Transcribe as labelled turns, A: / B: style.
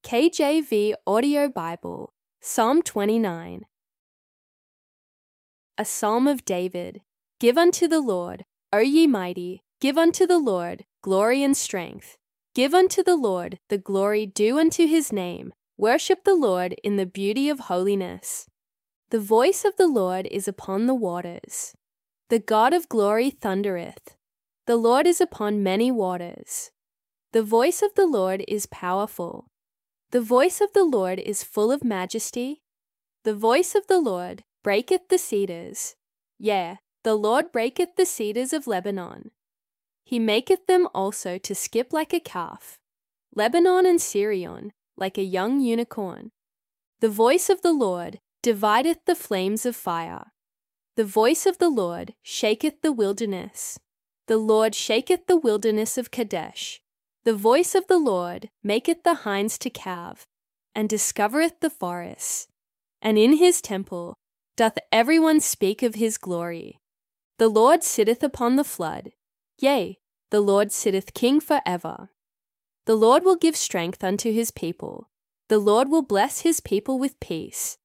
A: KJV Audio Bible, Psalm 29. A Psalm of David. Give unto the Lord, O ye mighty, give unto the Lord glory and strength. Give unto the Lord the glory due unto his name. Worship the Lord in the beauty of holiness. The voice of the Lord is upon the waters. The God of glory thundereth. The Lord is upon many waters. The voice of the Lord is powerful. The voice of the Lord is full of majesty. The voice of the Lord breaketh the cedars. Yea, the Lord breaketh the cedars of Lebanon. He maketh them also to skip like a calf, Lebanon and Sirion, like a young unicorn. The voice of the Lord divideth the flames of fire. The voice of the Lord shaketh the wilderness. The Lord shaketh the wilderness of Kadesh. The voice of the Lord maketh the hinds to calve, and discovereth the forests. And in his temple doth every one speak of his glory. The Lord sitteth upon the flood. Yea, the Lord sitteth king for ever. The Lord will give strength unto his people. The Lord will bless his people with peace.